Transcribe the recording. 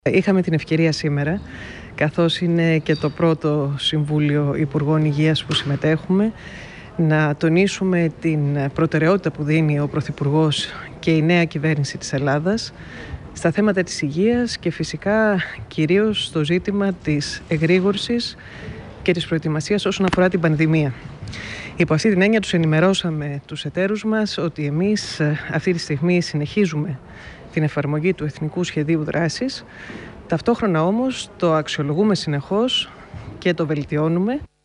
Είχαμε την ευκαιρία σήμερα, καθώς είναι και το πρώτο Συμβούλιο Υπουργών Υγείας που συμμετέχουμε, να τονίσουμε την προτεραιότητα που δίνει ο Πρωθυπουργός και η νέα κυβέρνηση της Ελλάδας στα θέματα της υγείας και φυσικά κυρίως στο ζήτημα της εγρήγορσης και της προετοιμασίας όσον αφορά την πανδημία. Υπό αυτή την έννοια τους ενημερώσαμε τους εταίρους μας ότι εμείς αυτή τη στιγμή συνεχίζουμε την εφαρμογή του Εθνικού Σχεδίου Δράσης. Ταυτόχρονα όμως το αξιολογούμε συνεχώς και το βελτιώνουμε